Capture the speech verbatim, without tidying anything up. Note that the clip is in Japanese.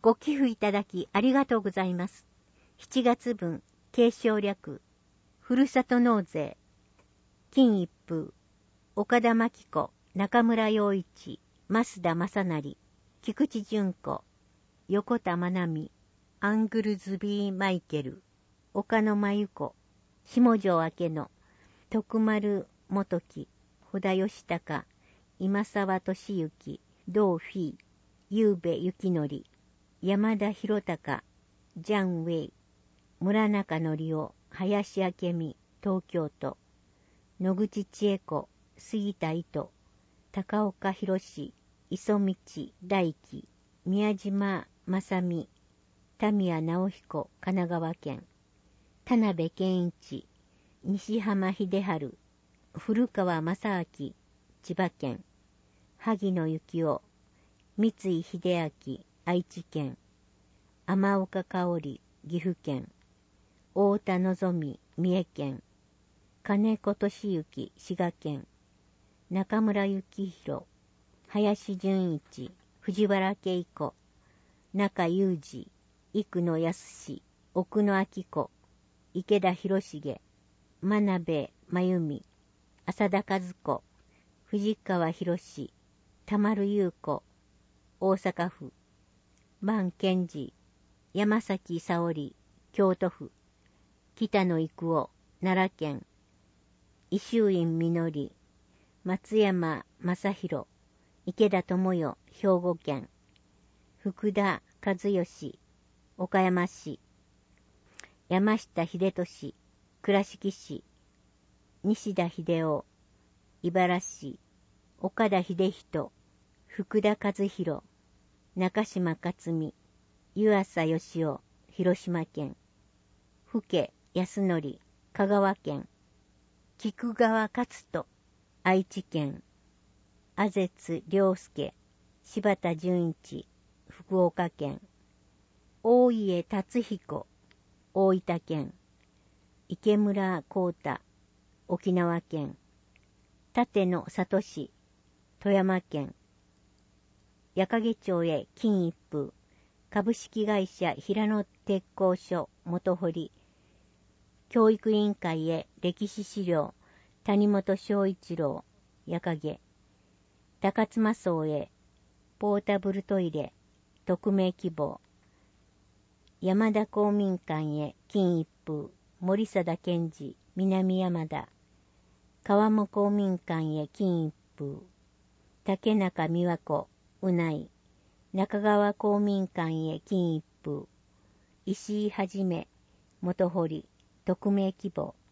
ご寄付いただきありがとうございます。しちがつ分、継承略、ふるさと納税、金一封、岡田真紀子、中村洋一、増田正成、菊池純子、横田真奈美、アングルズビー・マイケル、岡野真由子、下條明野、徳丸元樹、保田義孝、今沢俊之、同フィー、ゆうべ幸則、山田博隆、ジャン・ウェイ、村中則夫、林明美、東京都、野口千恵子、杉田糸、高岡博史、磯道大輝、宮島正美、田宮直彦、神奈川県、田辺健一、西浜秀治、古川正明、千葉県、萩野幸男、三井秀明、愛知県、天岡香織、岐阜県、太田望美、三重県、金子俊之、滋賀県、中村幸宏、林純一、藤原恵子、中裕二、生野康、奥野明子、池田博重、真鍋真由美、浅田和子、藤川博史、田丸優子、大阪府、万健二、山崎沙織、京都府、北野育夫、奈良県、伊集院実、松山正弘、池田智代、兵庫県、福田和義、岡山市、山下秀俊、倉敷市、西田秀夫、茨市、岡田秀人、福田和弘、中島克美、湯浅義雄、広島県、福家康則、香川県、菊川勝人、愛知県、阿絶良介、柴田純一、福岡県、大家達彦、大分県、池村光太、沖縄県、立野聡、富山県、矢掛町へ金一封、株式会社平野鉄工所元堀、教育委員会へ歴史資料、谷本正一郎、矢掛、高妻荘へポータブルトイレ、匿名希望、山田公民館へ金一封、森貞健二、南山田、川面公民館へ金一封、竹中美和子、うない中川公民館へ金一封、石井はじめ、元堀、匿名希望、